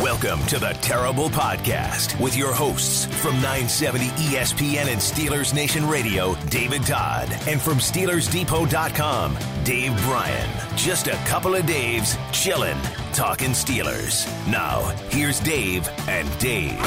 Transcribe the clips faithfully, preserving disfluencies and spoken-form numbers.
Welcome to the Terrible Podcast with your hosts from nine seventy E S P N and Steelers Nation Radio, David Todd, and from Steelers Depot dot com, Dave Bryan. Just a couple of Daves chillin', talking Steelers. Now, here's Dave and Dave.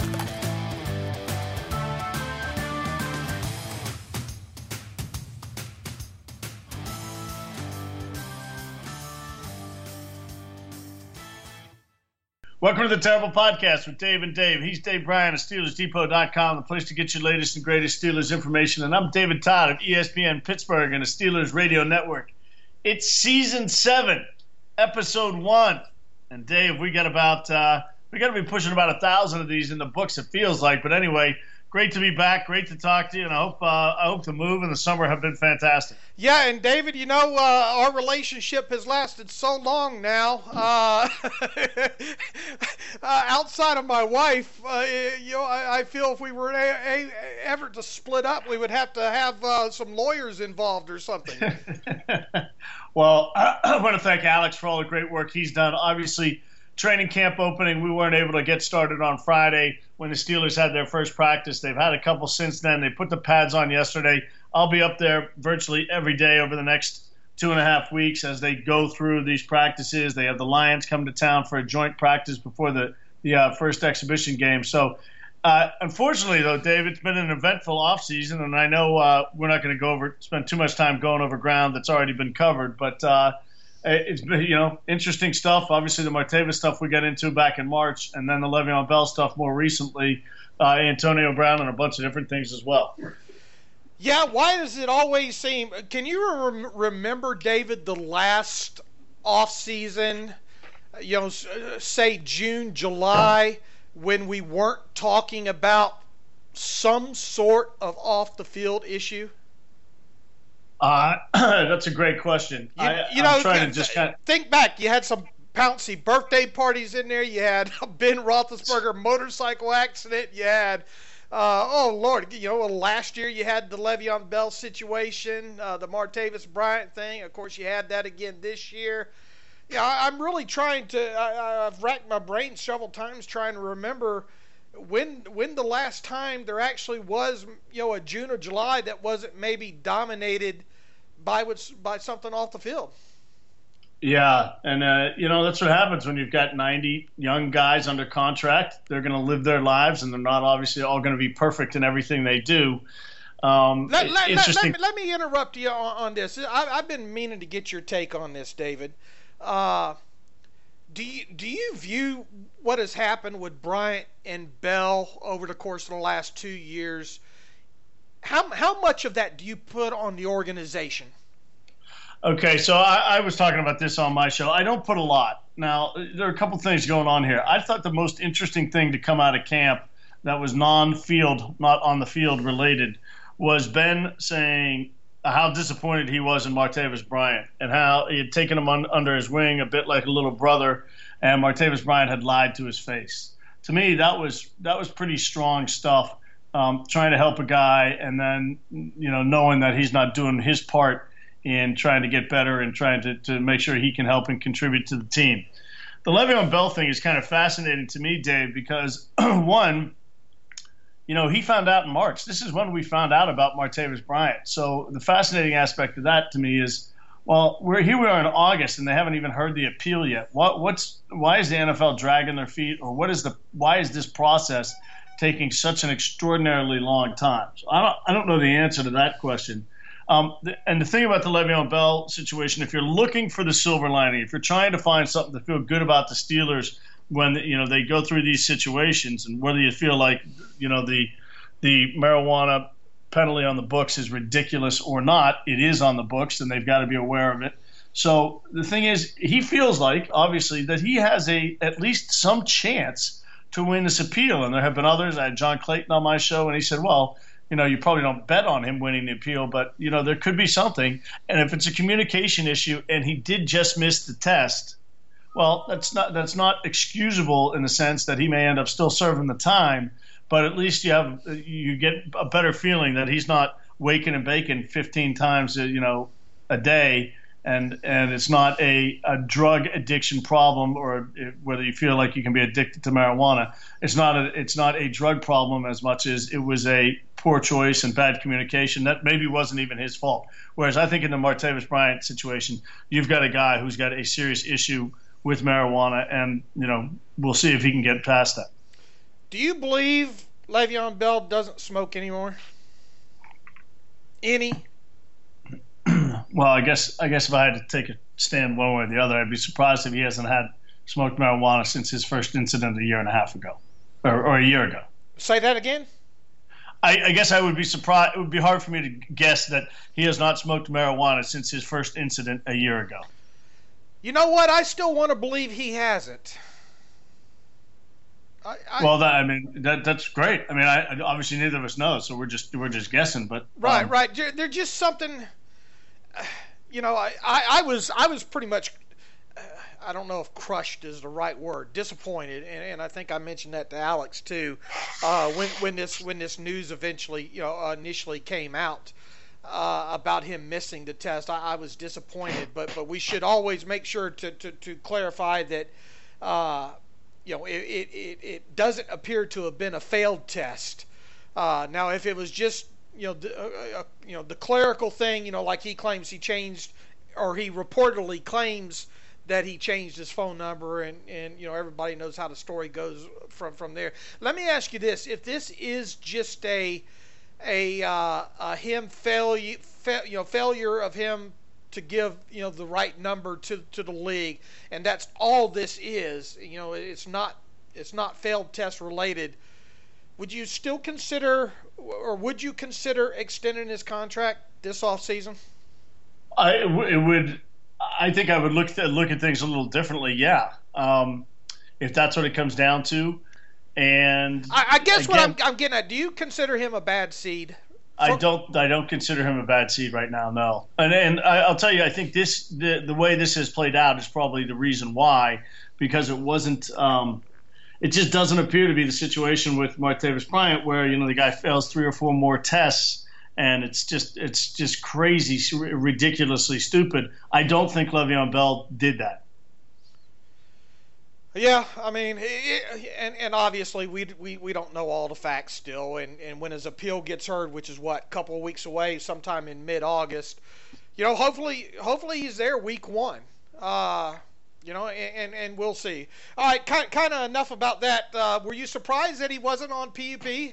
Welcome to the Terrible Podcast with Dave and Dave. He's Dave Bryan of Steelers Depot dot com, the place to get your latest and greatest Steelers information. And I'm David Todd of E S P N Pittsburgh and the Steelers Radio Network. It's season seven, episode one. And Dave, we got about uh, we got to be pushing about a thousand of these in the books. It feels like, but anyway, great to be back. Great to talk to you, and I hope uh, I hope the move and the summer have been fantastic. Yeah, and David, you know, uh, our relationship has lasted so long now. Uh, uh, outside of my wife, uh, you know, I, I feel if we were a, a, ever to split up, we would have to have uh, some lawyers involved or something. Well, I, I want to thank Alex for all the great work he's done. Obviously, training camp opening, we weren't able to get started on Friday when the Steelers had their first practice. They've had a couple since then. They put the pads on yesterday. I'll be up there virtually every day over the next two and a half weeks as they go through these practices. They have the Lions come to town for a joint practice before the, the uh, first exhibition game. So, uh, unfortunately, though, Dave, it's been an eventful offseason, and I know uh, we're not going to go over spend too much time going over ground that's already been covered, but uh, it's been, you know, interesting stuff. Obviously, the Martavis stuff we got into back in March, and then the Le'Veon Bell stuff more recently, uh, Antonio Brown, and a bunch of different things as well. Yeah, why does it always seem – can you rem- remember, David, the last offseason, you know, say June, July, when we weren't talking about some sort of off-the-field issue? Uh, that's a great question. You, I, you know, I'm trying to just kind of think back. You had some bouncy birthday parties in there. You had a Ben Roethlisberger motorcycle accident. You had – Uh, oh, Lord, you know, last year you had the Le'Veon Bell situation, uh, the Martavis Bryant thing. Of course, you had that again this year. Yeah, I, I'm really trying to I, – I've racked my brain several times trying to remember when when the last time there actually was, you know, a June or July that wasn't maybe dominated by what's, by something off the field. Yeah, and, uh, you know, that's what happens when you've got ninety young guys under contract. They're going to live their lives, and they're not obviously all going to be perfect in everything they do. Um, let, let, interesting. Let, let, me, let me interrupt you on, on this. I, I've been meaning to get your take on this, David. Uh, do you, do you view what has happened with Bryant and Bell over the course of the last two years, how how much of that do you put on the organization? Okay, so I, I was talking about this on my show. I don't put a lot. Now, there are a couple things going on here. I thought the most interesting thing to come out of camp that was non-field, not on the field related, was Ben saying how disappointed he was in Martavis Bryant and how he had taken him un, under his wing a bit like a little brother, and Martavis Bryant had lied to his face. To me, that was that was pretty strong stuff, um, trying to help a guy and then, you know, knowing that he's not doing his part in trying to get better and trying to, to make sure he can help and contribute to the team. The Le'Veon Bell thing is kind of fascinating to me, Dave, because, one, you know, he found out in March. This is when we found out about Martavis Bryant. So the fascinating aspect of that to me is, well, we're here we are in August, and they haven't even heard the appeal yet. What, what's why is the N F L dragging their feet, or what is the why is this process taking such an extraordinarily long time? So I don't I don't know the answer to that question. Um, and the thing about the Le'Veon Bell situation, if you're looking for the silver lining, if you're trying to find something to feel good about the Steelers when, you know, they go through these situations, and whether you feel like, you know, the the marijuana penalty on the books is ridiculous or not, it is on the books, and they've got to be aware of it. So the thing is, he feels like, obviously, that he has a at least some chance to win this appeal. And there have been others. I had John Clayton on my show, and he said, well, you know, you probably don't bet on him winning the appeal, but, you know, there could be something. And if it's a communication issue and he did just miss the test, well, that's not that's not excusable in the sense that he may end up still serving the time, but at least you have you get a better feeling that he's not waking and baking fifteen times, you know, a day And and it's not a, a drug addiction problem, or it, whether you feel like you can be addicted to marijuana. It's not a it's not a drug problem as much as it was a poor choice and bad communication that maybe wasn't even his fault. Whereas I think in the Martavis Bryant situation, you've got a guy who's got a serious issue with marijuana, and you know we'll see if he can get past that. Do you believe Le'Veon Bell doesn't smoke anymore? Any? Well, I guess I guess if I had to take a stand one way or the other, I'd be surprised if he hasn't had smoked marijuana since his first incident a year and a half ago, or, or a year ago. Say that again? I, I guess I would be surprised. It would be hard for me to guess that he has not smoked marijuana since his first incident a year ago. You know what? I still want to believe he hasn't. I, I, well, that, I mean that that's great. I mean, I, obviously neither of us know, so we're just we're just guessing. But right, um, right. There's just something. You know, I, I, I was I was pretty much. Uh, I don't know if crushed is the right word. Disappointed, and, and I think I mentioned that to Alex too. Uh, when when this when this news eventually, you know, uh, initially came out uh, about him missing the test, I, I was disappointed. But but we should always make sure to to, to clarify that. Uh, You know, it, it, it, it doesn't appear to have been a failed test. Uh, now, if it was just, you know, the, uh, uh, you know, the clerical thing, you know, like he claims he changed, or he reportedly claims that he changed his phone number, and, and you know, everybody knows how the story goes from, from there. Let me ask you this: if this is just a a, uh, a him failure, fa- you know, failure of him to give, you know, the right number to to the league, and that's all this is, you know, it's not it's not failed test related, would you still consider, or would you consider extending his contract this offseason? I it would I think I would look th- look at things a little differently. Yeah, um, if that's what it comes down to, and I, I guess again, what I'm, I'm getting at, do you consider him a bad seed? I don't. I don't consider him a bad seed right now. No, and and I, I'll tell you, I think this the the way this has played out is probably the reason why, because it wasn't. Um, it just doesn't appear to be the situation with Martavis Bryant, where you know the guy fails three or four more tests, and it's just it's just crazy, ridiculously stupid. I don't think Le'Veon Bell did that. Yeah, I mean, it, and and obviously we we we don't know all the facts still, and, and when his appeal gets heard, which is what, a couple of weeks away, sometime in mid-August, you know, hopefully hopefully he's there week one, uh, you know, and, and and we'll see. All right, kind kind of enough about that. Uh, were you surprised that he wasn't on P U P?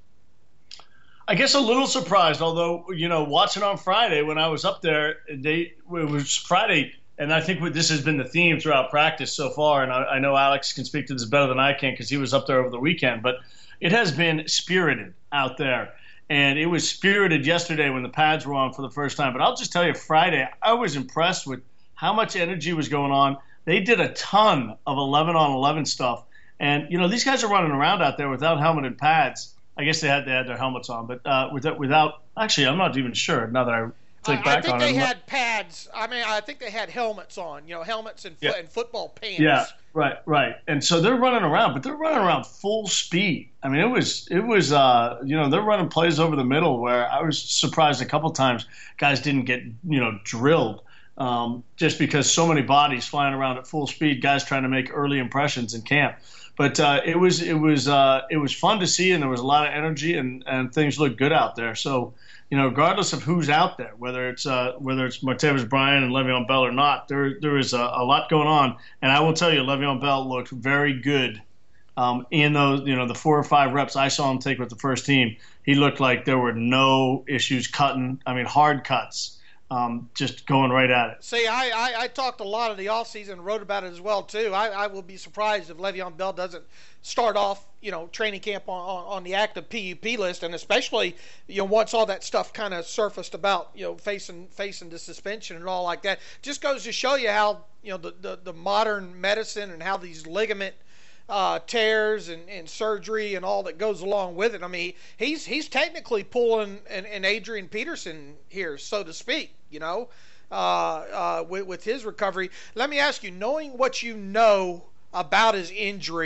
I guess a little surprised, although you know, watching on Friday when I was up there, they it was Friday. And I think this has been the theme throughout practice so far, and I, I know Alex can speak to this better than I can because he was up there over the weekend, but it has been spirited out there. And it was spirited yesterday when the pads were on for the first time. But I'll just tell you, Friday, I was impressed with how much energy was going on. They did a ton of eleven on eleven stuff. And, you know, these guys are running around out there without helmet and pads. I guess they had, they had their helmets on, but uh, without, without – actually, I'm not even sure now that I – I, I think they had pads. I mean, I think they had helmets on, you know, helmets and, yeah. and football pants. Yeah, right, right. And so they're running around, but they're running around full speed. I mean, it was, it was, uh, you know, they're running plays over the middle where I was surprised a couple times guys didn't get, you know, drilled um, just because so many bodies flying around at full speed, guys trying to make early impressions in camp. But uh, it was, it was, uh, it was fun to see, and there was a lot of energy, and, and things looked good out there. So, you know, regardless of who's out there, whether it's uh, whether it's Martavis Bryant and Le'Veon Bell or not, there there is a, a lot going on. And I will tell you, Le'Veon Bell looked very good um, in those, you know, the four or five reps I saw him take with the first team. He looked like there were no issues cutting. I mean, hard cuts, um, just going right at it. See, I, I, I talked a lot of the offseason, wrote about it as well, too. I, I will be surprised if Le'Veon Bell doesn't start off, you know, training camp on, on, on the active P U P list, and especially, you know, once all that stuff kind of surfaced about, you know, facing facing the suspension and all like that, just goes to show you how, you know, the, the, the modern medicine and how these ligament uh, tears and, and surgery and all that goes along with it. I mean, he's he's technically pulling an, an Adrian Peterson here, so to speak, you know, uh, uh, with, with his recovery. Let me ask you, knowing what you know about his injury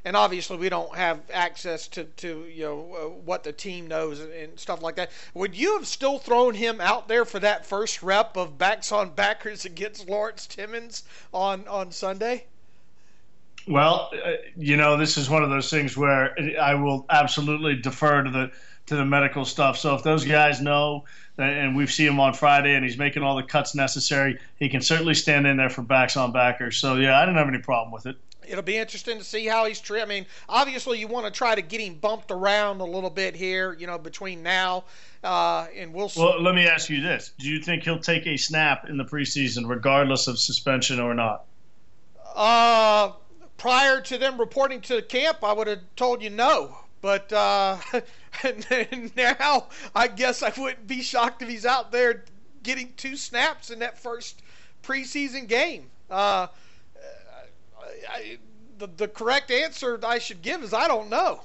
and obviously we don't have access to, to you know uh, what the team knows and, and stuff like that. Would you have still thrown him out there for that first rep of backs on backers against Lawrence Timmons on, on Sunday? Well, uh, you know, this is one of those things where I will absolutely defer to the to the medical stuff. So if those guys know, and we've seen him on Friday, and he's making all the cuts necessary, he can certainly stand in there for backs on backers. So, yeah, I didn't have any problem with it. It'll be interesting to see how he's treated. I mean, obviously you want to try to get him bumped around a little bit here, you know, between now uh, and we'll see. Well, let me ask you this. Do you think he'll take a snap in the preseason regardless of suspension or not? Uh, prior to them reporting to camp, I would have told you no. But uh, now I guess I wouldn't be shocked if he's out there getting two snaps in that first preseason game. Uh, I, the, the correct answer I should give is I don't know.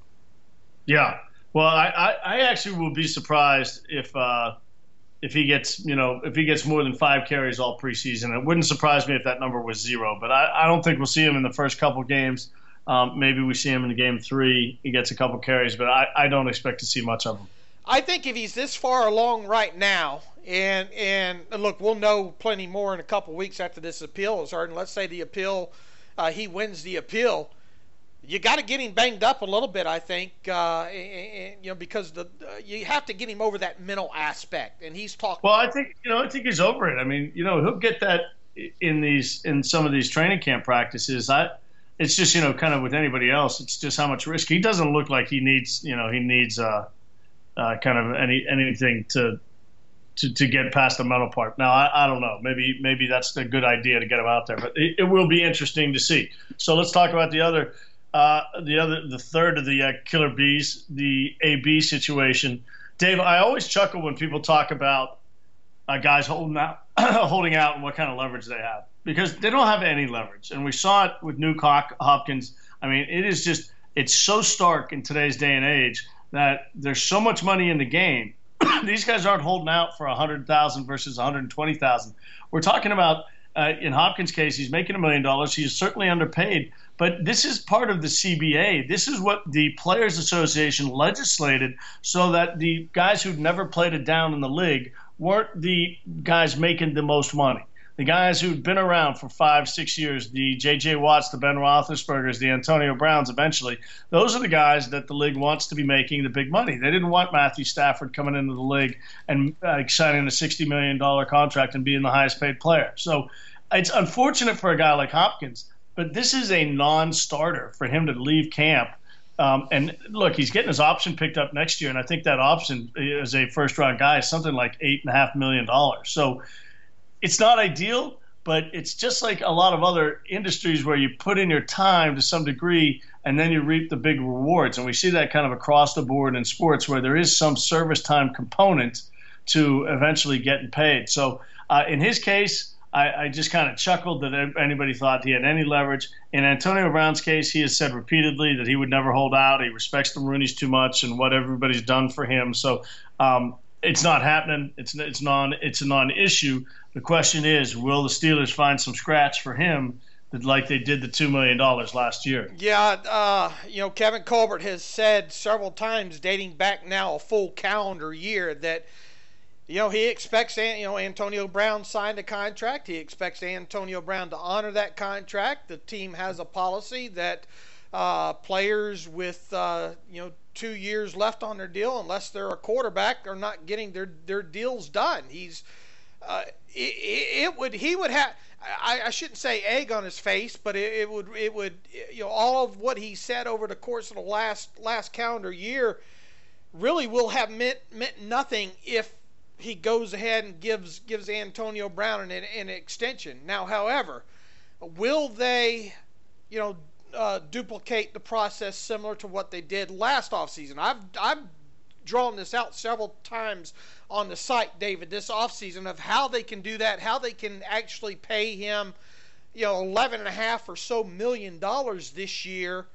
Yeah. Well, I, I, I actually will be surprised if uh, if he gets, you know, if he gets more than five carries all preseason. It wouldn't surprise me if that number was zero. But I, I don't think we'll see him in the first couple games. Um, maybe we see him in the game three. He gets a couple carries, but I, I don't expect to see much of him. I think if he's this far along right now, and and look, we'll know plenty more in a couple weeks after this appeal is heard. And let's say the appeal, uh, he wins the appeal. You got to get him banged up a little bit, I think, uh, and, and, you know, because the uh, you have to get him over that mental aspect. And he's talking. Well, I think you know, I think he's over it. I mean, you know, he'll get that in these in some of these training camp practices. I. It's just, you know, kind of with anybody else, it's just how much risk. He doesn't look like he needs, you know, he needs uh, uh, kind of any anything to, to to get past the mental part. Now, I, I don't know. Maybe maybe that's a good idea to get him out there, but it, it will be interesting to see. So let's talk about the other, uh, the other, the third of the uh, killer bees, the A B situation. Dave, I always chuckle when people talk about uh, guys holding out, holding out, and what kind of leverage they have. Because they don't have any leverage. And we saw it with Nuke Hopkins. I mean, it is just – it's so stark in today's day and age that there's so much money in the game. These guys aren't holding out for one hundred thousand dollars versus one hundred twenty thousand dollars. We're talking about uh, – in Hopkins' case, he's making a million dollars. He's certainly underpaid. But this is part of the C B A. This is what the Players Association legislated so that the guys who'd never played it down in the league weren't the guys making the most money. The guys who'd been around for five, six years, the J J. Watts, the Ben Roethlisbergers, the Antonio Browns eventually, those are the guys that the league wants to be making the big money. They didn't want Matthew Stafford coming into the league and uh, signing a sixty million dollars contract and being the highest paid player. So it's unfortunate for a guy like Hopkins, but this is a non-starter for him to leave camp. Um, and look, he's getting his option picked up next year, and I think that option as a first-round guy is something like eight point five million dollars. So it's not ideal, but it's just like a lot of other industries where you put in your time to some degree and then you reap the big rewards. And we see that kind of across the board in sports where there is some service time component to eventually getting paid. So uh, in his case, I, I just kind of chuckled that anybody thought he had any leverage. In Antonio Brown's case, he has said repeatedly that he would never hold out. He respects the Rooneys too much and what everybody's done for him. So um, it's not happening. It's it's non it's a non-issue. The question is, will the Steelers find some scratch for him like they did the two million dollars last year? Yeah, uh, you know, Kevin Colbert has said several times, dating back now a full calendar year, that, you know, he expects, you know, Antonio Brown signed a contract. He expects Antonio Brown to honor that contract. The team has a policy that uh, players with, uh, you know, two years left on their deal, unless they're a quarterback, are not getting their, their deals done. He's Uh, it, it would he would have I, I shouldn't say egg on his face, but it, it would it would you know all of what he said over the course of the last last calendar year really will have meant meant nothing if he goes ahead and gives gives Antonio Brown an, an extension. Now, however, will they you know uh, duplicate the process similar to what they did last offseason? I've I've drawn this out several times on the site, David, this offseason, of how they can do that, how they can actually pay him, you know, eleven and a half or so million dollars this year,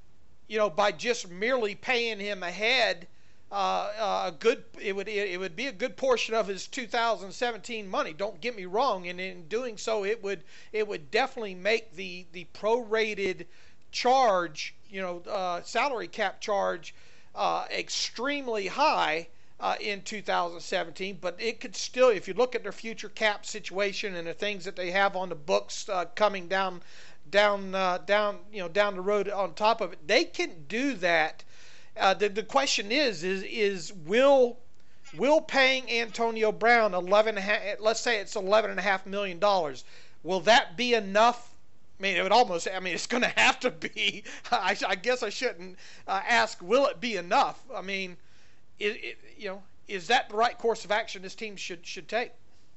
you know, by just merely paying him ahead. Uh, uh, a good, it would it would be a good portion of his two thousand seventeen money. Don't get me wrong, and in doing so, it would it would definitely make the the prorated charge, you know, uh, salary cap charge uh, extremely high uh, in two thousand seventeen, but it could still, if you look at their future cap situation and the things that they have on the books uh, coming down, down, uh, down, you know, down the road on top of it, they can do that. Uh, the the question is, is, is will will paying Antonio Brown eleven, let's say it's eleven and a half million dollars, will that be enough? I mean, it would almost, I mean, it's going to have to be. I, I guess I shouldn't uh, ask, will it be enough? I mean, it, it, you know, is that the right course of action this team should should take?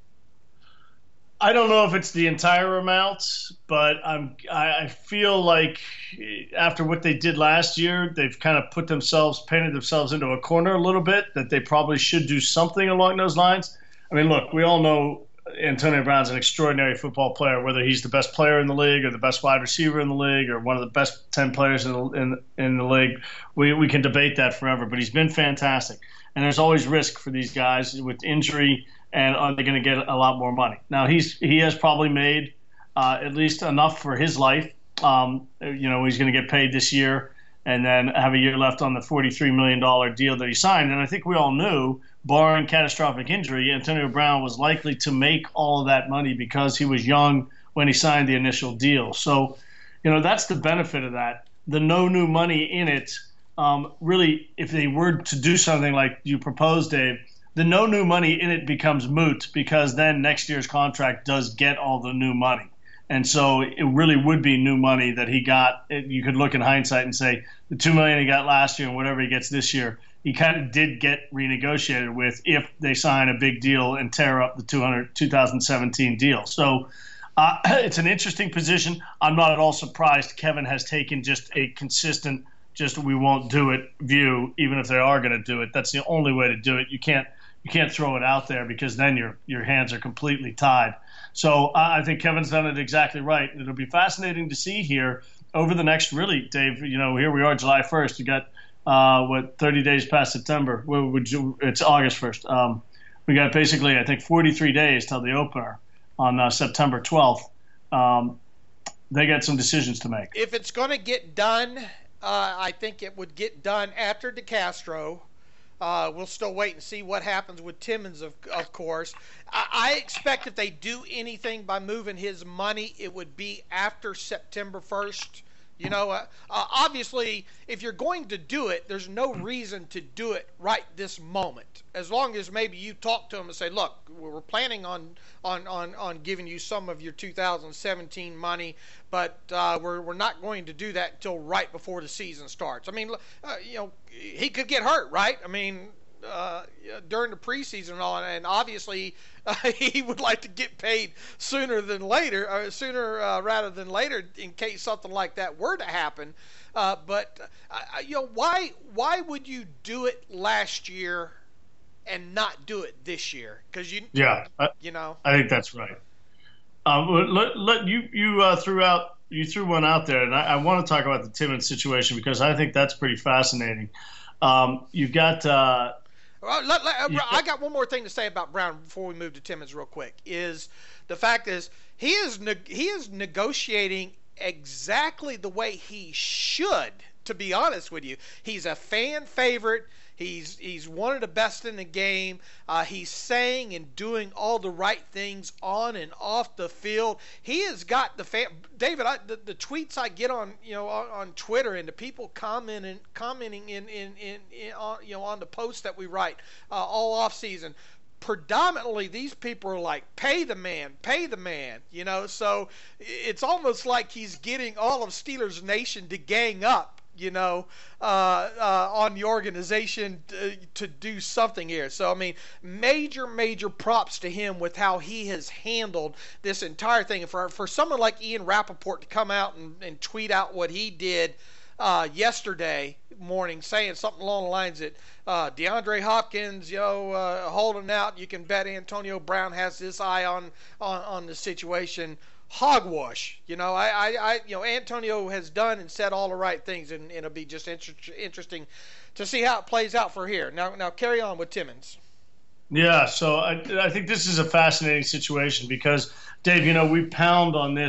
I don't know if it's the entire amount, but I'm, I, I feel like after what they did last year, they've kind of put themselves, painted themselves into a corner a little bit, that they probably should do something along those lines. I mean, look, we all know Antonio Brown's an extraordinary football player, whether he's the best player in the league or the best wide receiver in the league or one of the best ten players in the, in, in the league. We, we can debate that forever, but he's been fantastic. And there's always risk for these guys with injury, and are they going to get a lot more money? Now, he's he has probably made uh, at least enough for his life. Um, you know, he's going to get paid this year and then have a year left on the forty-three million dollars deal that he signed. And I think we all knew, barring catastrophic injury, Antonio Brown was likely to make all of that money because he was young when he signed the initial deal. So, you know, that's the benefit of that. The no new money in it, um, really, if they were to do something like you proposed, Dave, the no new money in it becomes moot because then next year's contract does get all the new money. And so it really would be new money that he got. You could look in hindsight and say the two million dollars he got last year and whatever he gets this year, he kind of did get renegotiated with if they sign a big deal and tear up the two hundred, two thousand seventeen deal. So uh, it's an interesting position. I'm not at all surprised Kevin has taken just a consistent, just we won't do it view, even if they are going to do it. That's the only way to do it. You can't you can't throw it out there because then your your hands are completely tied. So uh, I think Kevin's done it exactly right. It'll be fascinating to see here over the next, really, Dave, you know, here we are July first. You got, uh, what, thirty days past September. Well, would you, it's August first. Um, we got basically, I think, forty-three days till the opener on uh, September twelfth. Um, they got some decisions to make. If it's going to get done, uh, I think it would get done after DeCastro. Uh, we'll still wait and see what happens with Timmons, of, of course. I, I expect if they do anything by moving his money, it would be after September first. You know, uh, uh, obviously, if you're going to do it, there's no reason to do it right this moment. As long as maybe you talk to them and say, look, we're planning on on, on, on giving you some of your two thousand seventeen money, but uh, we're we're not going to do that until right before the season starts. I mean, uh, you know, he could get hurt, right? I mean, uh, during the preseason and all, and obviously uh, he would like to get paid sooner than later, or sooner uh, rather than later, in case something like that were to happen. Uh, but uh, you know, why why would you do it last year and not do it this year? Because you yeah, I, you know, I think that's right. Um, let, let you you uh, threw out you threw one out there, and I, I want to talk about the Timmons situation because I think that's pretty fascinating. Um, you've got. Uh, Well, let, let, I got one more thing to say about Brown before we move to Timmons real quick. Is the fact is he is ne- he is negotiating exactly the way he should. To be honest with you, he's a fan favorite. He's he's one of the best in the game. Uh, he's saying and doing all the right things on and off the field. He has got the fan. David, I, the, the tweets I get on you know on, on Twitter and the people commenting commenting in in, in, in on, you know on the posts that we write uh, all off season. Predominantly, these people are like, pay the man, pay the man, you know. So it's almost like he's getting all of Steelers Nation to gang up, you know, uh, uh, on the organization to, to do something here. So, I mean, major, major props to him with how he has handled this entire thing. And for, for someone like Ian Rappaport to come out and, and tweet out what he did uh, yesterday morning, saying something along the lines that uh, DeAndre Hopkins, you know, uh, holding out, you can bet Antonio Brown has his eye on, on, on the situation. Hogwash, you know. I, I, I, you know, Antonio has done and said all the right things, and, and it'll be just inter- interesting to see how it plays out for here. Now, now carry on with Timmons. Yeah, so I, I think this is a fascinating situation because, Dave, you know, we pound on this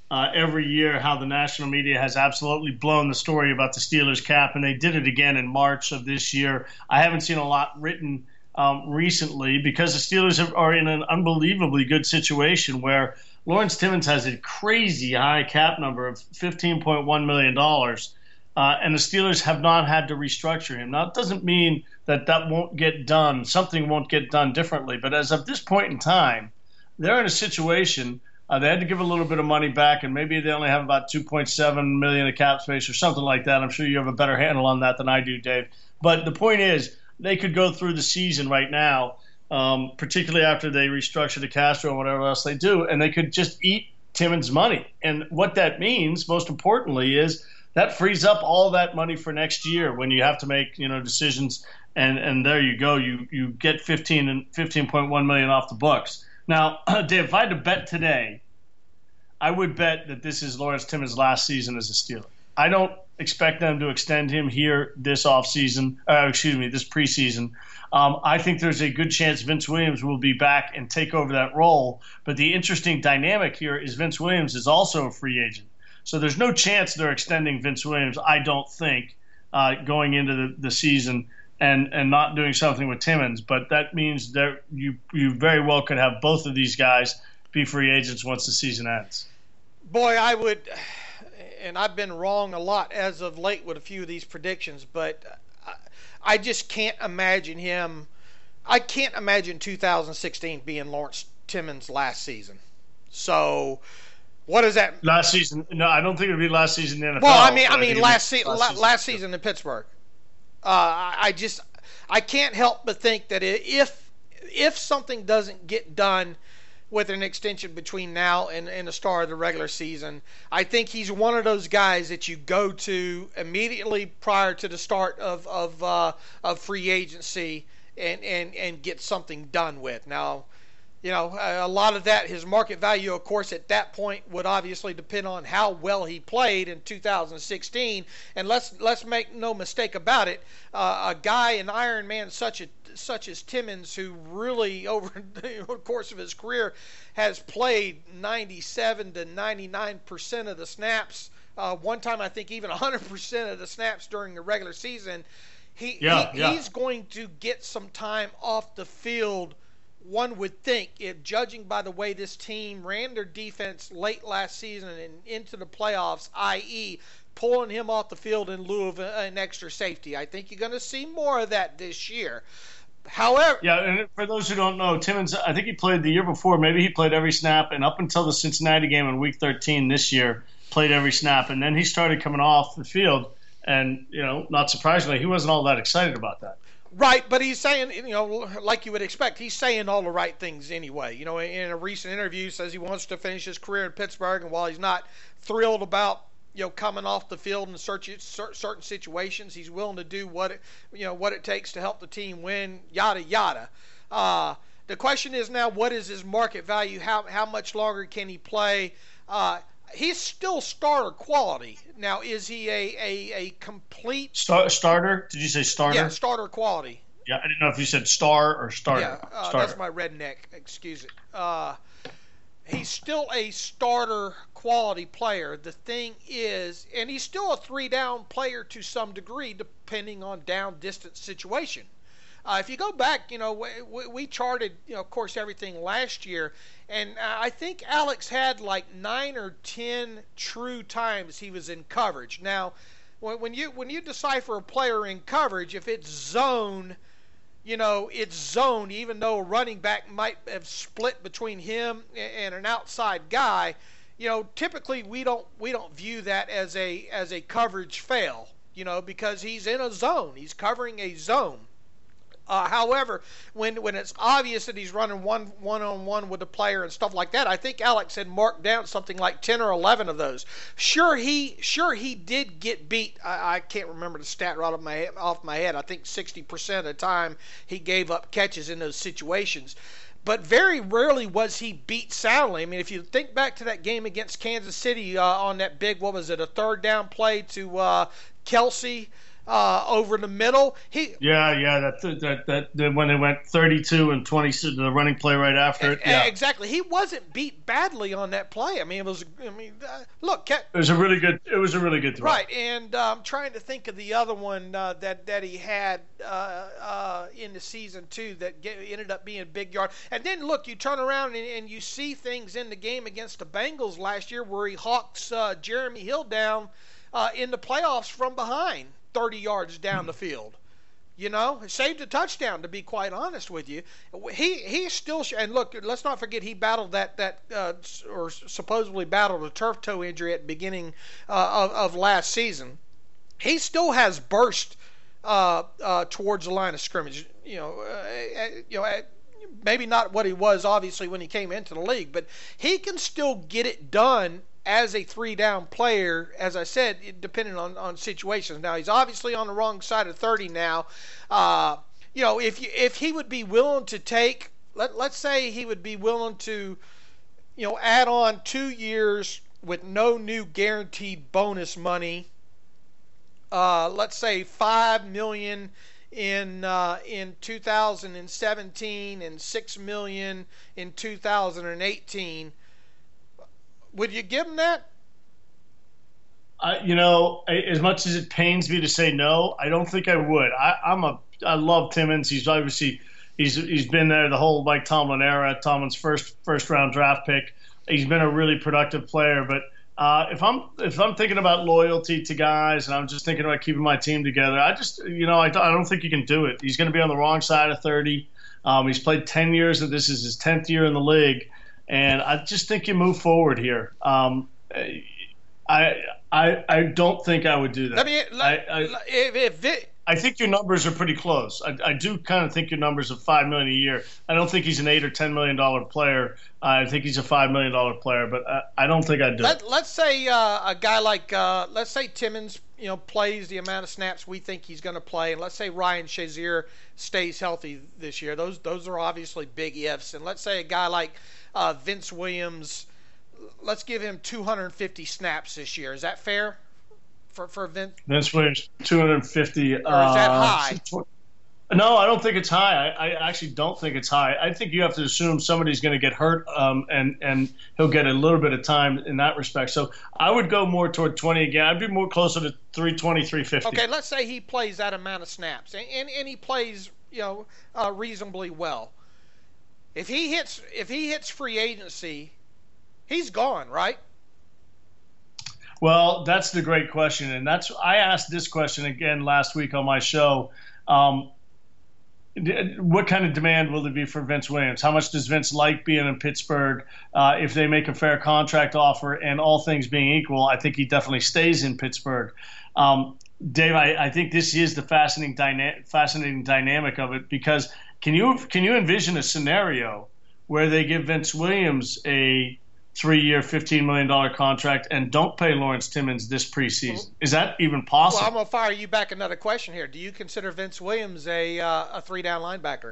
uh, every year how the national media has absolutely blown the story about the Steelers cap, and they did it again in March of this year. I haven't seen a lot written um, recently because the Steelers have, are in an unbelievably good situation where Lawrence Timmons has a crazy high cap number of fifteen point one million dollars, uh, and the Steelers have not had to restructure him. Now, it doesn't mean that that won't get done. Something won't get done differently. But as of this point in time, they're in a situation uh, they had to give a little bit of money back, and maybe they only have about two point seven million dollars of cap space or something like that. I'm sure you have a better handle on that than I do, Dave. But the point is, they could go through the season right now, um, particularly after they restructure the Castro and whatever else they do, and they could just eat Timmons' money. And what that means, most importantly, is that frees up all that money for next year when you have to make, you know, decisions. And, and there you go. You you get fifteen and fifteen point one million off the books. Now, Dave, if I had to bet today, I would bet that this is Lawrence Timmons' last season as a Steeler. I don't expect them to extend him here this offseason, uh, excuse me, this preseason. Um, I think there's a good chance Vince Williams will be back and take over that role. But the interesting dynamic here is Vince Williams is also a free agent. So there's no chance they're extending Vince Williams, I don't think, uh, going into the, the season and, and not doing something with Timmons. But that means that you you very well could have both of these guys be free agents once the season ends. Boy, I would, and I've been wrong a lot as of late with a few of these predictions, but I, I just can't imagine him. I can't imagine two thousand sixteen being Lawrence Timmons' last season. So, what is that? Last season? No, I don't think it would be last season in the N F L. Well, I mean, I mean, last, se- last, last season. last season in Pittsburgh. Uh, I just, I can't help but think that if if something doesn't get done with an extension between now and, and the start of the regular season, I think he's one of those guys that you go to immediately prior to the start of of, uh, of free agency and, and, and get something done with. Now, you know, a lot of that, his market value, of course, at that point would obviously depend on how well he played in two thousand sixteen. And let's let's make no mistake about it, uh, a guy, an Iron Man such a such as Timmons, who really over the course of his career has played ninety-seven to ninety-nine percent of the snaps. Uh, one time, I think even one hundred percent of the snaps during the regular season. He, yeah, he yeah. he's going to get some time off the field. One would think, if judging by the way this team ran their defense late last season and into the playoffs, that is pulling him off the field in lieu of an extra safety. I think you're going to see more of that this year. However, yeah, and for those who don't know, Timmons, I think he played the year before. Maybe he played every snap, and up until the Cincinnati game in Week thirteen this year, played every snap, and then he started coming off the field, and you know, not surprisingly, he wasn't all that excited about that. Right, but he's saying, you know, like you would expect, he's saying all the right things anyway. You know, in a recent interview, he says he wants to finish his career in Pittsburgh, and while he's not thrilled about, you know, coming off the field in certain situations, he's willing to do what it, you know, what it takes to help the team win. Yada yada. Uh, the question is now, what is his market value? How how much longer can he play? Uh, he's still starter quality. Now, is he a a, a complete Star, starter? Did you say starter? Yeah, starter quality. Yeah, I didn't know if you said star or starter. Yeah, uh, starter. That's my redneck. Excuse it. Uh, he's still a starter quality player. The thing is, and he's still a three-down player to some degree, depending on down-distance situation. Uh, if you go back, you know, we, we charted, you know, of course, everything last year, and I think Alex had like nine or ten true times he was in coverage. Now, when you when you decipher a player in coverage, if it's zone, you know, it's zone, even though a running back might have split between him and an outside guy, you know, typically we don't we don't view that as a as a coverage fail, you know, because he's in a zone, he's covering a zone. Uh, however, when when it's obvious that he's running one one on one with the player and stuff like that, I think Alex had marked down something like ten or eleven of those. Sure, he sure he did get beat. I, I can't remember the stat right off my head, off my head. I think sixty percent of the time he gave up catches in those situations. But very rarely was he beat soundly. I mean, if you think back to that game against Kansas City uh, on that big, what was it, a third down play to uh, Kelsey. uh, over the middle. He yeah, yeah, that that that, that when they went thirty-two and twenty, the running play right after it. Yeah, exactly. He wasn't beat badly on that play. I mean, it was. I mean, uh, look, it was a really good. It was a really good throw. Right, and uh, I'm trying to think of the other one uh, that that he had uh, uh, in the season too that get, ended up being a big yard. And then look, you turn around and, and you see things in the game against the Bengals last year where he hawks uh, Jeremy Hill down uh, in the playoffs from behind, thirty yards down the field. You know, saved a touchdown, to be quite honest with you. He he still – and look, let's not forget he battled that, that uh, or supposedly battled a turf toe injury at the beginning uh, of, of last season. He still has burst uh, uh, towards the line of scrimmage. You know, uh, you know, maybe not what he was, obviously, when he came into the league, but he can still get it done as a three-down player, as I said, depending on, on situations. Now, he's obviously on the wrong side of thirty now. Uh, you know, if you, if he would be willing to take, let, let's say he would be willing to, you know, add on two years with no new guaranteed bonus money, uh, let's say five million dollars in uh, in two thousand seventeen and six million dollars in two thousand eighteen, would you give him that? Uh, you know, as much as it pains me to say no, I don't think I would. I, I'm a, I love Timmons. He's obviously, he's he's been there the whole Mike Tomlin era. Tomlin's first first round draft pick. He's been a really productive player. But uh, if I'm if I'm thinking about loyalty to guys, and I'm just thinking about keeping my team together, I just you know I, I don't think you can do it. He's going to be on the wrong side of thirty. Um, he's played ten years, and this is his tenth year in the league. And I just think you move forward here. Um, I, I I don't think I would do that. Let me. Let, I, I, if, if it, I think your numbers are pretty close. I, I do kind of think your numbers are five million a year. I don't think he's an eight or ten million dollar player. I think he's a five million dollar player, but I, I don't think I'd do let, it. Let's say uh, a guy like uh, let's say Timmons, you know, plays the amount of snaps we think he's going to play, and let's say Ryan Shazier stays healthy this year. Those those are obviously big ifs. And let's say a guy like Uh, Vince Williams, let's give him two hundred fifty snaps this year. Is that fair for for Vince? Vince Williams, two hundred fifty. Or is that uh, high? No, I don't think it's high. I, I actually don't think it's high. I think you have to assume somebody's going to get hurt, um, and and he'll get a little bit of time in that respect. So I would go more toward twenty again. I'd be more closer to three twenty, three fifty. Okay, let's say he plays that amount of snaps, and and, and he plays you know uh, reasonably well. If he hits if he hits free agency, he's gone, right? Well, that's the great question, and that's I asked this question again last week on my show. Um, what kind of demand will there be for Vince Williams? How much does Vince like being in Pittsburgh? Uh, if they make a fair contract offer, and all things being equal, I think he definitely stays in Pittsburgh. Um, Dave, I, I think this is the fascinating dyna- fascinating dynamic of it because. Can you can you envision a scenario where they give Vince Williams a three-year, fifteen million dollars contract and don't pay Lawrence Timmons this preseason? Is that even possible? Well, I'm going to fire you back another question here. Do you consider Vince Williams a uh, a three-down linebacker?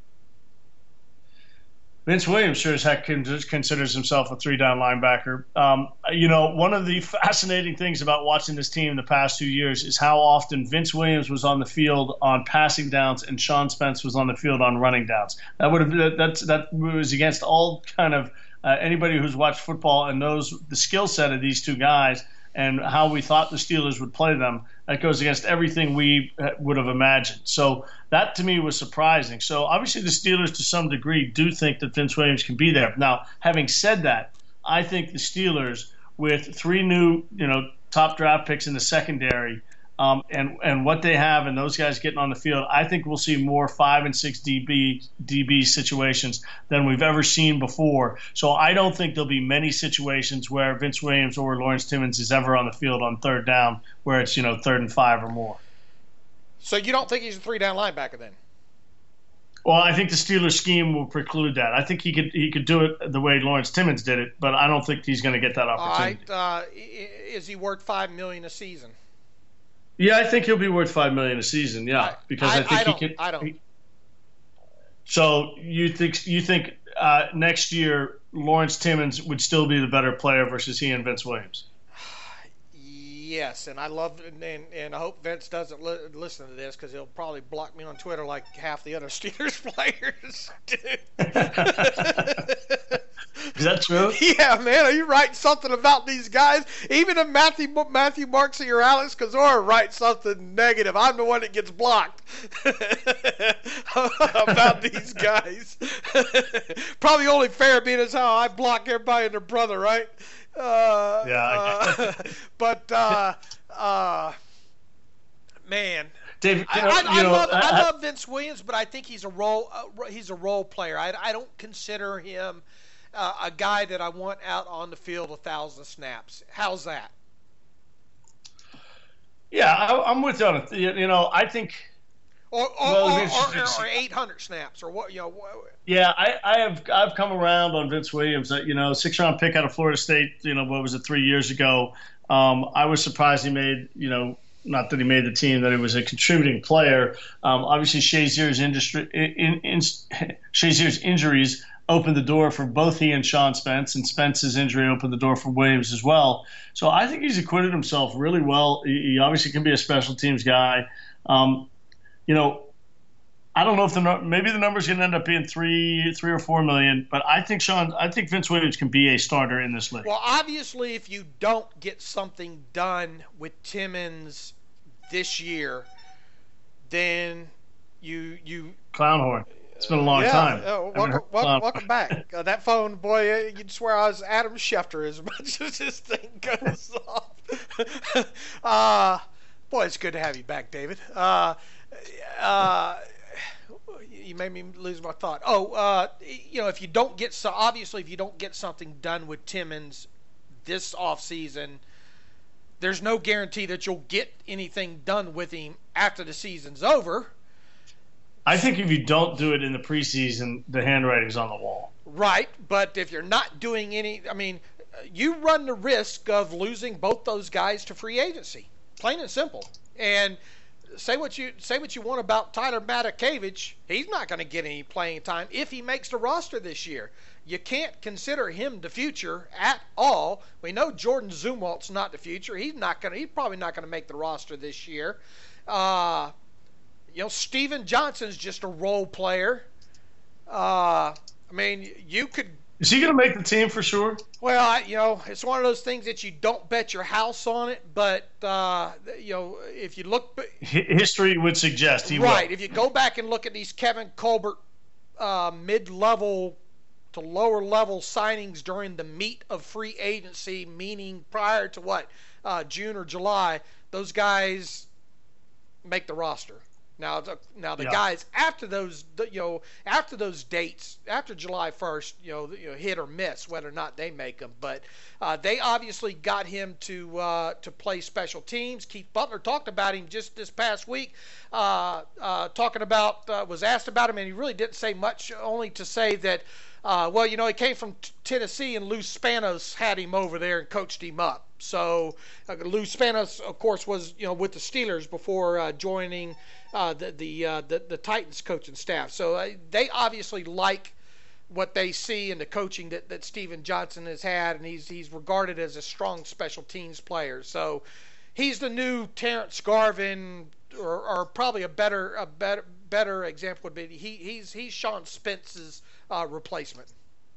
Vince Williams sure as heck considers himself a three-down linebacker. Um, you know, one of the fascinating things about watching this team in the past two years is how often Vince Williams was on the field on passing downs and Sean Spence was on the field on running downs. That would have that's that was against all kind of uh, anybody who's watched football and knows the skill set of these two guys and how we thought the Steelers would play them. That goes against everything we would have imagined. So that to me was surprising. So obviously the Steelers to some degree do think that Vince Williams can be there. Now, having said that, I think the Steelers with three new, you know, top draft picks in the secondary um, and and what they have and those guys getting on the field, I think we'll see more five and six D B D B situations than we've ever seen before. So I don't think there'll be many situations where Vince Williams or Lawrence Timmons is ever on the field on third down where it's, you know, third and five or more. So you don't think he's a three-down linebacker then? Well, I think the Steelers scheme will preclude that. I think he could he could do it the way Lawrence Timmons did it, but I don't think he's going to get that opportunity. All right. Uh, is he worth five million dollars a season? Yeah, I think he'll be worth five million dollars a season. Yeah, because I, I think I he could. I don't. He, so you think you think uh, next year Lawrence Timmons would still be the better player versus he and Vince Williams? Yes, and I love and and, and I hope Vince doesn't li- listen to this because he'll probably block me on Twitter like half the other Steelers players do. Is that true? Yeah, man. Are you writing something about these guys? Even if Matthew Matthew Marksy or Alex Kozora write something negative, I'm the one that gets blocked about these guys. Probably only fair being as how I block everybody and their brother, right? Uh, yeah. Uh, but uh, uh, man. Dave, I, you know, I, you I, know, love, I, I, love Vince Williams, but I think he's a role uh, he's a role player. I, I don't consider him uh, a guy that I want out on the field a thousand snaps. How's that? Yeah, I, I'm with you on it. You, you know, I think. Or or, well, or, or, or, or eight hundred snaps, or what? You know. Yeah, I, I have I've come around on Vince Williams. That you know, six round pick out of Florida State. You know, what was it, three years ago? Um, I was surprised he made. You know. Not that he made the team, that he was a contributing player. Um, obviously, Shazier's, industry, in, in, Shazier's injuries opened the door for both he and Sean Spence, and Spence's injury opened the door for Williams as well. So I think he's acquitted himself really well. He, he obviously can be a special teams guy. Um, you know, I don't know if the maybe the number's going to end up being three, three or four million, but I think Sean, I think Vince Williams can be a starter in this league. Well, obviously, if you don't get something done with Timmons this year, then you you clown horn. It's been a long yeah, time. Uh, welcome, welcome, welcome back. Uh, that phone, boy, uh, you'd swear I was Adam Schefter as much as this thing goes off. uh, boy, it's good to have you back, David. Uh, uh, you made me lose my thought. Oh, uh, you know, if you don't get so obviously if you don't get something done with Timmons this offseason, there's no guarantee that you'll get anything done with him after the season's over. I think if you don't do it in the preseason, the handwriting's on the wall. Right, but if you're not doing any, I mean, you run the risk of losing both those guys to free agency, plain and simple. And say what you say what you want about Tyler Matakevich, he's not going to get any playing time if he makes the roster this year. You can't consider him the future at all. We know Jordan Zumwalt's not the future. He's not going. He's probably not going to make the roster this year. Uh, you know, Steven Johnson's just a role player. Uh, I mean, you could. Is he going to make the team for sure? Well, I, you know, it's one of those things that you don't bet your house on it. But uh, you know, if you look, history would suggest he right. will. If you go back and look at these Kevin Colbert uh, mid-level to lower level signings during the meat of free agency, meaning prior to what uh, June or July, those guys make the roster. Now, the, now the yeah. guys after those, you know, after those dates, after July first, you know, you know, hit or miss whether or not they make them. But uh, they obviously got him to uh, to play special teams. Keith Butler talked about him just this past week, uh, uh, talking about uh, was asked about him, and he really didn't say much, only to say that. Uh, well, you know, he came from t- Tennessee, and Lou Spanos had him over there and coached him up. So uh, Lou Spanos, of course, was you know with the Steelers before uh, joining uh, the the, uh, the the Titans coaching staff. So uh, they obviously like what they see in the coaching that, that Steven Johnson has had, and he's he's regarded as a strong special teams player. So he's the new Terrence Garvin, or, or probably a better a better better example would be he he's he's Sean Spence's Uh, replacement.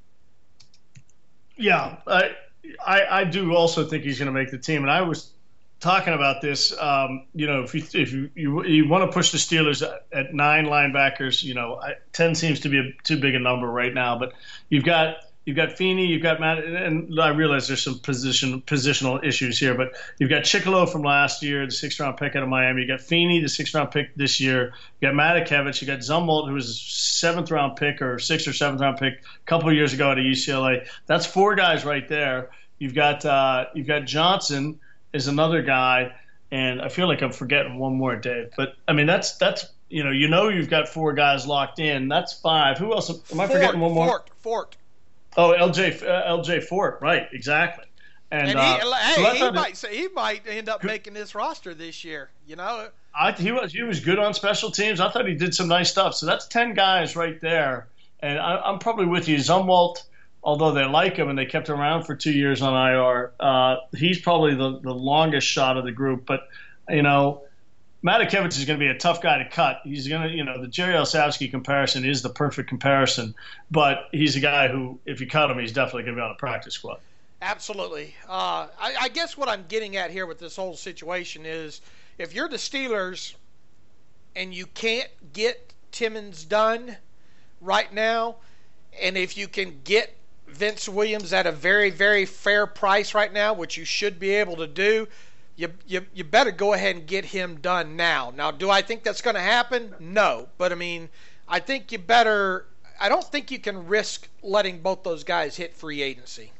Yeah, I, I I do also think he's going to make the team, and I was talking about this. Um, you know, if you if you you, you want to push the Steelers at, at nine linebackers, you know, I, ten seems to be a, too big a number right now. But you've got you've got Feeney, you've got Matt, and I realize there's some position positional issues here, but you've got Chicolo from last year, the sixth round pick out of Miami. You got Feeney, the sixth round pick this year. You got Matakevich. You got Zumwalt, who was a seventh round pick or sixth or seventh round pick a couple of years ago at U C L A. That's four guys right there. You've got uh, you've got Johnson is another guy, and I feel like I'm forgetting one more, Dave. But I mean, that's that's you know you know you've got four guys locked in. That's five. Who else? Am I Fort, forgetting one more? Fort, Fort. Oh, L J uh, L J Fort, right? Exactly. And, and he, uh, hey, so he might say he might end up making this roster this year. You know, I, he was he was good on special teams. I thought he did some nice stuff. So that's ten guys right there. And I, I'm probably with you. Zumwalt, although they like him and they kept him around for two years on I R, uh, he's probably the, the longest shot of the group. But, you know, Matakevich is going to be a tough guy to cut. He's going to, you know, the Jerry Olszewski comparison is the perfect comparison, but he's a guy who, if you cut him, he's definitely going to be on a practice squad. Absolutely. Uh, I, I guess what I'm getting at here with this whole situation is if you're the Steelers and you can't get Timmons done right now, and if you can get Vince Williams at a very, very fair price right now, which you should be able to do, You, you you better go ahead and get him done now. Now, do I think that's going to happen? No. But, I mean, I think you better – I don't think you can risk letting both those guys hit free agency.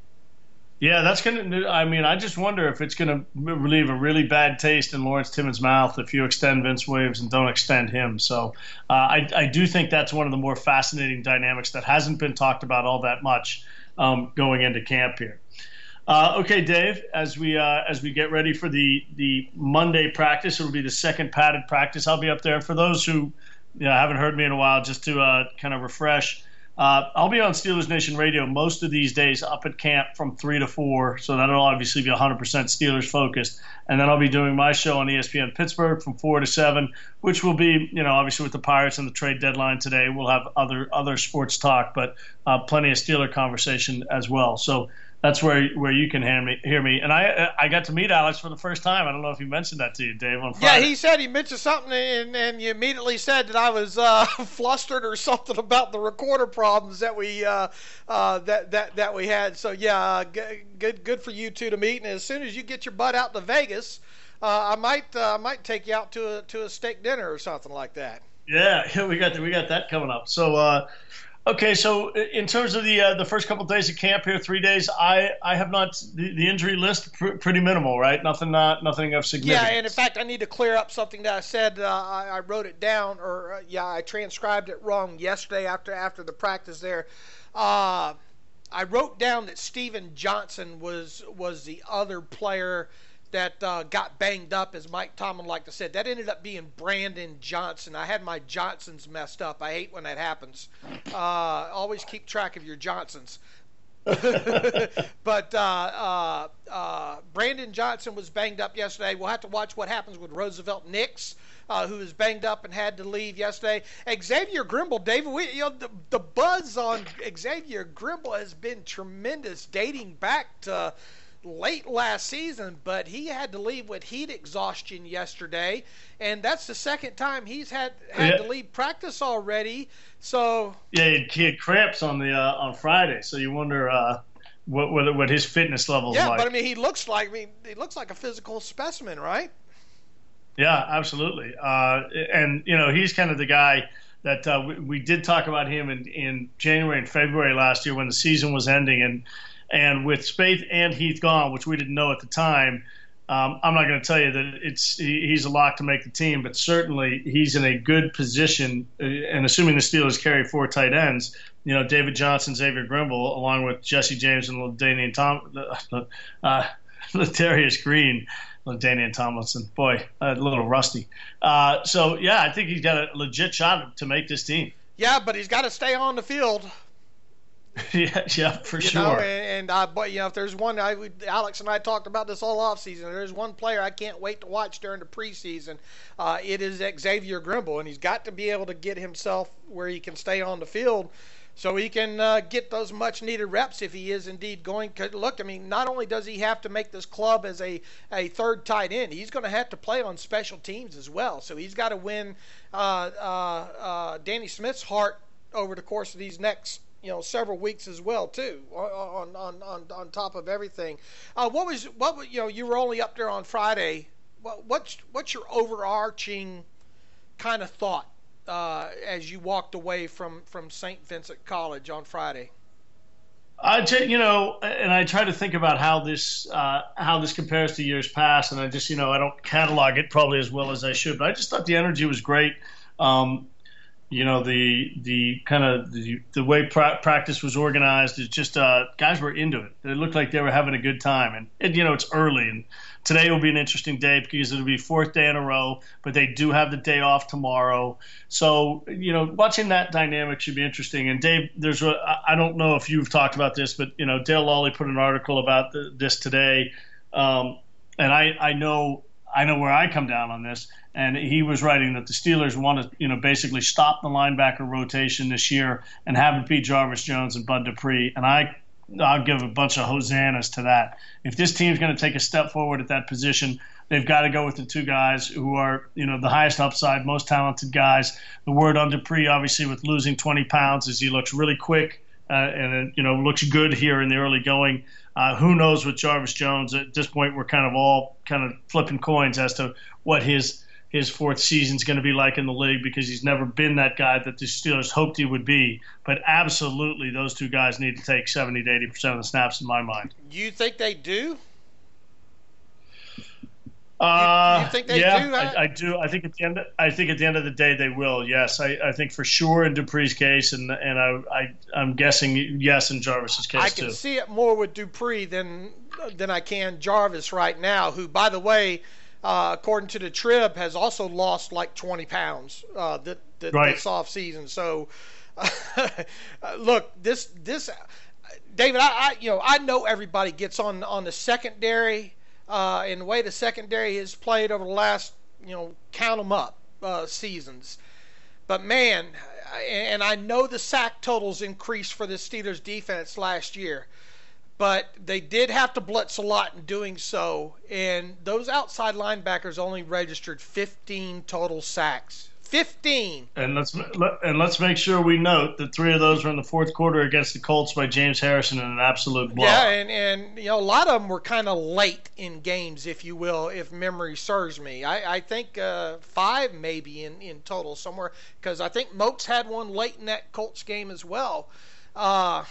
Yeah, that's going to – I mean, I just wonder if it's going to relieve a really bad taste in Lawrence Timmons' mouth if you extend Vince Williams and don't extend him. So uh, I, I do think that's one of the more fascinating dynamics that hasn't been talked about all that much um, going into camp here. Uh, okay, Dave, as we uh, as we get ready for the, the Monday practice, it will be the second padded practice. I'll be up there. For those who you know, haven't heard me in a while, just to uh, kind of refresh, uh, I'll be on Steelers Nation Radio most of these days up at camp from three to four, so that'll obviously be one hundred percent Steelers focused. And then I'll be doing my show on E S P N Pittsburgh from four to seven, which will be, you know, obviously with the Pirates and the trade deadline today, we'll have other other sports talk, but uh, plenty of Steeler conversation as well. So that's where where you can hear me. Hear me. And I I got to meet Alex for the first time. I don't know if he mentioned that to you, Dave, on Friday. Yeah, he said he mentioned something, and, and you immediately said that I was uh, flustered or something about the recorder problems that we uh, uh, that that that we had. So yeah, uh, good good for you two to meet. And as soon as you get your butt out to Vegas, uh, I might uh, I might take you out to a to a steak dinner or something like that. Yeah, yeah, we got we got that coming up. So. Uh, Okay, so in terms of the uh, the first couple of days of camp here, three days, I, I have not the, the injury list pr- pretty minimal, right? Nothing not nothing of significance. Yeah, and in fact, I need to clear up something that I said. Uh, I, I wrote it down, or uh, yeah, I transcribed it wrong yesterday after after the practice there. Uh, I wrote down that Steven Johnson was was the other player that uh, got banged up, as Mike Tomlin liked to say. That ended up being Brandon Johnson. I had my Johnsons messed up. I hate when that happens. Uh, always keep track of your Johnsons. But uh, uh, uh, Brandon Johnson was banged up yesterday. We'll have to watch what happens with Roosevelt Nix, uh, who was banged up and had to leave yesterday. Xavier Grimble, David, we, you know, the, the buzz on Xavier Grimble has been tremendous, dating back to late last season, but he had to leave with heat exhaustion yesterday, and that's the second time he's had had yeah. to leave practice already. So yeah, he had, he had cramps on the uh, on Friday, so you wonder uh, what, what what his fitness level is yeah, like. but I mean, he looks like I mean, he looks like a physical specimen, right? Yeah, absolutely. Uh, and you know, he's kind of the guy that uh, we, we did talk about him in, in January and February last year when the season was ending, and. And with Spaeth and Heath gone, which we didn't know at the time, um, I'm not going to tell you that it's he, he's a lock to make the team, but certainly he's in a good position. Uh, and assuming the Steelers carry four tight ends, you know, David Johnson, Xavier Grimble, along with Jesse James and LaDainian Tom, uh, Ladarius Green, LaDainian Tomlinson. Boy, a little rusty. Uh, so yeah, I think he's got a legit shot to make this team. Yeah, but he's got to stay on the field. yeah, yeah, for you sure. Know, and, and uh, but you know, if there's one, I, Alex and I talked about this all off season. There's one player I can't wait to watch during the preseason. Uh, it is Xavier Grimble, and he's got to be able to get himself where he can stay on the field, so he can uh, get those much-needed reps if he is indeed going. Cause look, I mean, not only does he have to make this club as a a third tight end, he's going to have to play on special teams as well. So he's got to win uh, uh, uh, Danny Smith's heart over the course of these next. You know, several weeks as well too. On on on on top of everything, uh, what was what you know? You were only up there on Friday. What what's what's your overarching kind of thought uh, as you walked away from from Saint Vincent College on Friday? I t- you know, and I try to think about how this uh, how this compares to years past, and I just you know I don't catalog it probably as well as I should, but I just thought the energy was great. Um, you know, the the kind of the, the way pra- practice was organized is just uh, guys were into it. It looked like they were having a good time. And, and, you know, it's early. And today will be an interesting day because it'll be fourth day in a row, but they do have the day off tomorrow. So, you know, watching that dynamic should be interesting. And, Dave, there's a, I don't know if you've talked about this, but, you know, Dale Lawley put an article about the, this today. Um, and I, I know I know where I come down on this. And he was writing that the Steelers want to, you know, basically stop the linebacker rotation this year and have it be Jarvis Jones and Bud Dupree. And I, I'll give a bunch of hosannas to that. If this team's going to take a step forward at that position, they've got to go with the two guys who are, you know, the highest upside, most talented guys. The word on Dupree, obviously, with losing twenty pounds, is he looks really quick uh, and, you know, looks good here in the early going. Uh, who knows with Jarvis Jones? At this point, we're kind of all kind of flipping coins as to what his – his fourth season's going to be like in the league because he's never been that guy that the Steelers hoped he would be. But absolutely, those two guys need to take seventy to eighty percent of the snaps in my mind. You think they do? Uh, you, you think they yeah, do? I, I do. I think at the end. Of, I think at the end of the day they will. Yes, I, I think for sure in Dupree's case, and and I, I I'm guessing yes in Jarvis's case I too. can see it more with Dupree than than I can Jarvis right now. Who, by the way, Uh, according to the Trib, has also lost like twenty pounds uh, th- th- right. this off season. So, uh, look, this this David, I, I you know I know everybody gets on on the secondary uh, and the way the secondary has played over the last you know count them up uh, seasons. But man, and I know the sack totals increased for the Steelers defense last year. But they did have to blitz a lot in doing so, and those outside linebackers only registered fifteen total sacks. fifteen. And let's and let's make sure we note that three of those were in the fourth quarter against the Colts by James Harrison in an absolute blowout. Yeah, and, and you know a lot of them were kind of late in games, if you will, if memory serves me. I, I think uh, five maybe in, in total somewhere, because I think Moats had one late in that Colts game as well. Uh,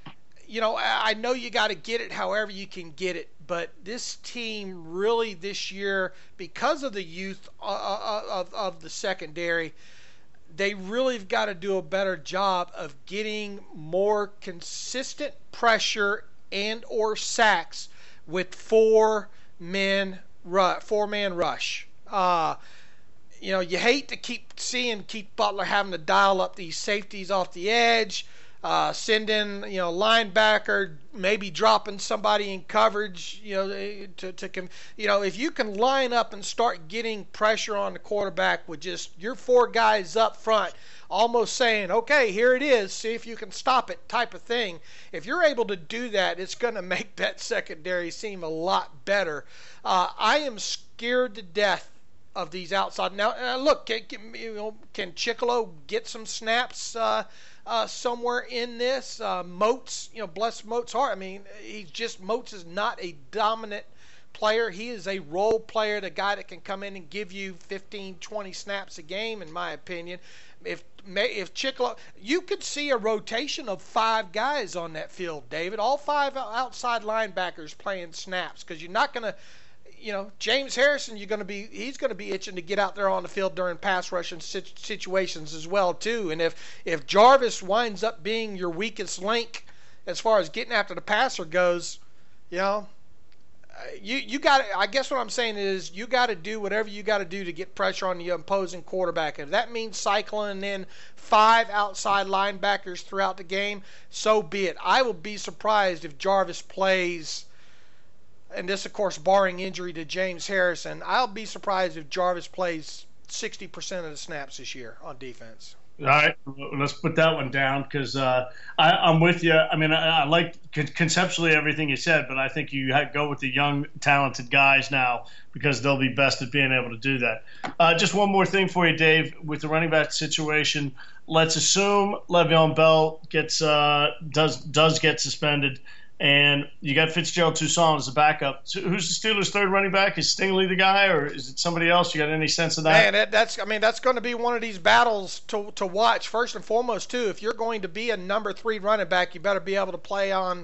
You know, I know you got to get it however you can get it, but this team really this year, because of the youth of, of, of the secondary, they really have got to do a better job of getting more consistent pressure and or sacks with four men, four man rush. Uh, you know, you hate to keep seeing Keith Butler having to dial up these safeties off the edge. Uh, send in, you know, linebacker, maybe dropping somebody in coverage, you know, to, to you know, if you can line up and start getting pressure on the quarterback with just your four guys up front, almost saying, okay, here it is, see if you can stop it type of thing. If you're able to do that, it's going to make that secondary seem a lot better. Uh, I am scared to death of these outside. Now, uh, look, can, can, you know, can Chicolo get some snaps uh, uh, somewhere in this? Uh, Moats, you know, bless Moats' heart. I mean, he's just, Moats is not a dominant player. He is a role player, the guy that can come in and give you fifteen, twenty snaps a game, in my opinion. If if Chicolo, you could see a rotation of five guys on that field, David, all five outside linebackers playing snaps, because you're not going to, you know, James Harrison, you're going to be, he's going to be itching to get out there on the field during pass rushing situations as well too. And if if Jarvis winds up being your weakest link as far as getting after the passer goes, you know, you you got, I guess what I'm saying is you got to do whatever you got to do to get pressure on the opposing quarterback. If that means cycling in five outside linebackers throughout the game, so be it. I will be surprised if Jarvis plays, and this, of course, barring injury to James Harrison, I'll be surprised if Jarvis plays sixty percent of the snaps this year on defense. All right, let's put that one down because uh, I'm with you. I mean, I, I like conceptually everything you said, but I think you go with the young, talented guys now because they'll be best at being able to do that. Uh, just one more thing for you, Dave, with the running back situation. Let's assume Le'Veon Bell gets uh, does does get suspended. And you got Fitzgerald Toussaint as a backup. So who's the Steelers' third running back? Is Stingley the guy, or is it somebody else? You got any sense of that? Man, that, that's I mean that's going to be one of these battles to to watch. First and foremost, too, if you're going to be a number three running back, you better be able to play on,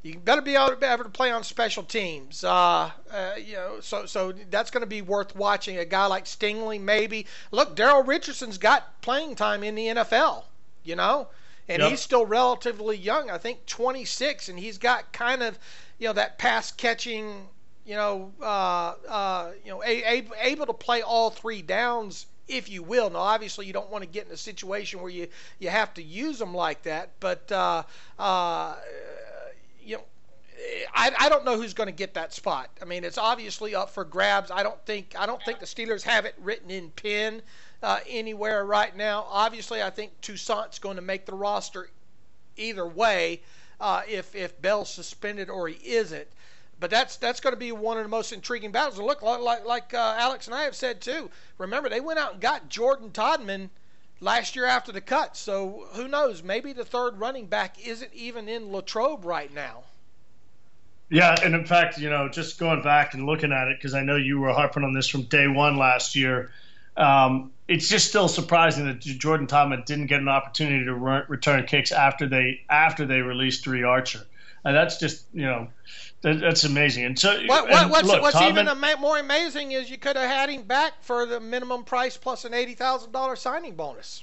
You better be able to, be able to play on special teams. Uh, uh, you know, so so that's going to be worth watching. A guy like Stingley, maybe. Look, Daryl Richardson's got playing time in the N F L. You know, and yep. he's still relatively young. I think twenty-six, and he's got kind of, you know, that pass catching. You know, uh, uh, you know, a, a, able to play all three downs, if you will. Now, obviously, you don't want to get in a situation where you, you have to use them like that. But, uh, uh, you know, I, I don't know who's going to get that spot. I mean, it's obviously up for grabs. I don't think I don't think the Steelers have it written in pen uh, anywhere right now. Obviously, I think Toussaint's going to make the roster either way, uh, if if Bell's suspended or he isn't. But that's that's going to be one of the most intriguing battles. And look, like like uh, Alex and I have said too. Remember, they went out and got Jordan Todman last year after the cut. So who knows? Maybe the third running back isn't even in Latrobe right now. Yeah, and in fact, you know, just going back and looking at it, because I know you were harping on this from day one last year. Um, it's just still surprising that Jordan Todman didn't get an opportunity to re- return kicks after they after they released Dre Archer. And that's just, you know, that, that's amazing. And so, what, what, and what's, look, what's Todman, even ama- more amazing is you could have had him back for the minimum price plus an eighty thousand dollars signing bonus.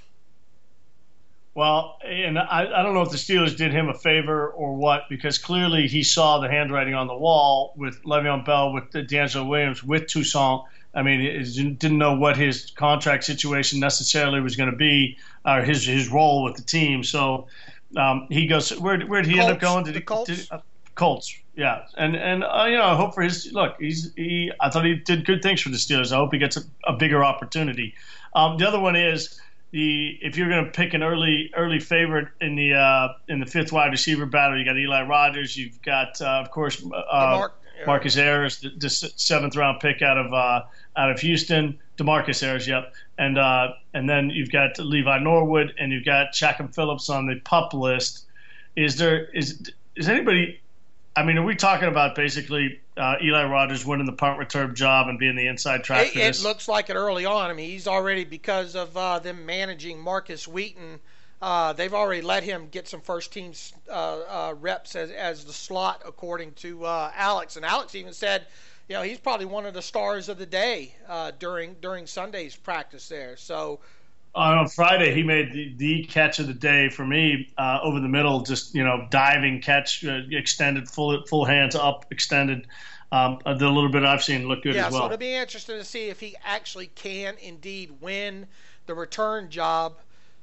Well, and I, I don't know if the Steelers did him a favor or what, because clearly he saw the handwriting on the wall with Le'Veon Bell, with D'Angelo Williams, with Toussaint. I mean, he didn't know what his contract situation necessarily was going to be, or his his role with the team. So um, he goes. Where where did he Colts, end up going? Did the he, Colts. Did, uh, Colts. Yeah, and and uh, you know, I hope for his look. He's he. I thought he did good things for the Steelers. I hope he gets a, a bigger opportunity. Um, the other one is. The if you're going to pick an early early favorite in the uh, in the fifth wide receiver battle, you got Eli Rogers. You've got uh, of course uh, Mark, yeah. Marcus Ayers, the, the seventh round pick out of uh, out of Houston. DeMarcus Ayers, yep, and uh, and then you've got Levi Norwood, and you've got Shaquem Phillips on the PUP list. Is there is is anybody? I mean, are we talking about basically uh, Eli Rogers winning the punt return job and being the inside track It, for this? it looks like it early on. I mean, he's already, because of uh, them managing Marcus Wheaton, uh, they've already let him get some first-team uh, uh, reps as, as the slot, according to uh, Alex. And Alex even said, you know, he's probably one of the stars of the day uh, during during Sunday's practice there. So. On Friday, he made the, the catch of the day for me uh, over the middle, just, you know, diving catch, uh, extended, full full hands up, extended. Um, the little bit I've seen look good yeah, as well. So it'll be interesting to see if he actually can indeed win the return job,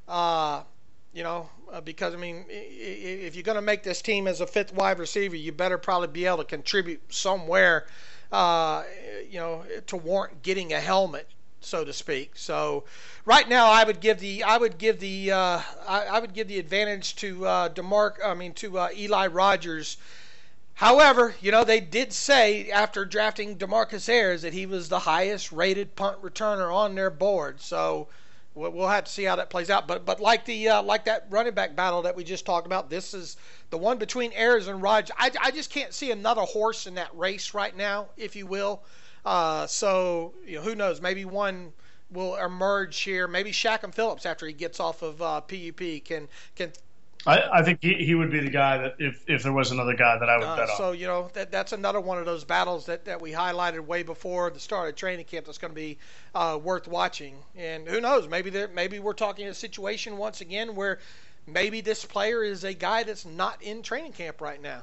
uh, you know, uh, because, I mean, if you're going to make this team as a fifth wide receiver, you better probably be able to contribute somewhere, uh, you know, to warrant getting a helmet, so to speak. So right now, I would give the I would give the uh, I, I would give the advantage to uh, DeMarc. I mean to uh, Eli Rogers. However, you know, they did say after drafting DeMarcus Ayers that he was the highest rated punt returner on their board. So we'll, we'll have to see how that plays out. But but like the uh, like that running back battle that we just talked about, this is the one between Ayers and Rogers. I, I just can't see another horse in that race right now, if you will. Uh, so, you know, who knows? Maybe one will emerge here. Maybe Shaquem Phillips, after he gets off of uh, P U P, can can. I, I think he, he would be the guy that if, if there was another guy that I would uh, bet on. So, you know, that that's another one of those battles that, that we highlighted way before the start of training camp that's going to be uh, worth watching. And who knows? Maybe there maybe we're talking a situation once again where maybe this player is a guy that's not in training camp right now.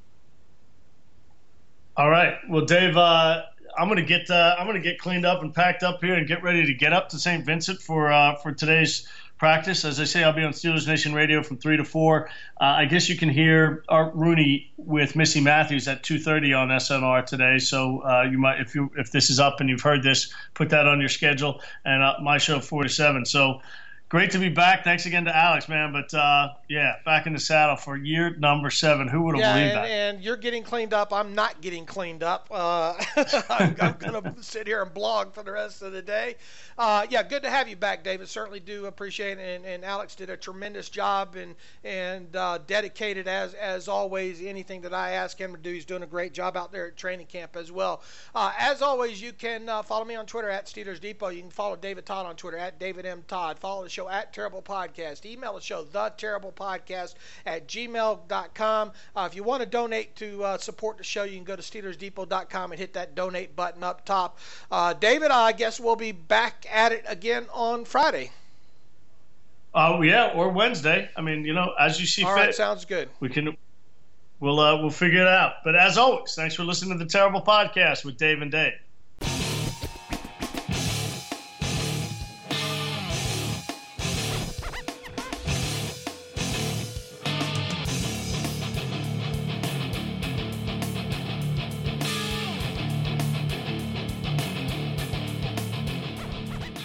All right. Well, Dave, uh, I'm gonna get uh, I'm gonna get cleaned up and packed up here and get ready to get up to Saint Vincent for uh, for today's practice. As I say, I'll be on Steelers Nation Radio from three to four. Uh, I guess you can hear Art Rooney with Missy Matthews at two thirty on S N R today. So uh, you might, if you if this is up and you've heard this, put that on your schedule. And uh, my show four to seven. So. Great to be back. Thanks again to Alex, man. But, uh, yeah, back in the saddle for year number seven. Who would have yeah, believed and, that? and you're getting cleaned up. I'm not getting cleaned up. Uh, I'm, I'm going to sit here and blog for the rest of the day. Uh, yeah, good to have you back, David. Certainly do appreciate it. And, and Alex did a tremendous job and and uh, dedicated, as as always, anything that I ask him to do. He's doing a great job out there at training camp as well. Uh, as always, you can uh, follow me on Twitter at Steelers Depot. You can follow David Todd on Twitter at David M. Todd. Follow the show show at Terrible Podcast. Email the show, the Terrible Podcast at gmail dot com. Uh, if you want to donate to uh, support the show, you can go to Steelers Depot dot com and hit that donate button up top. Uh, David, I guess we'll be back at it again on Friday. Oh, uh, yeah, or Wednesday. I mean, you know, as you see All fit. All right, sounds good. We can, we'll, uh, we'll figure it out. But as always, thanks for listening to the Terrible Podcast with Dave and Dave.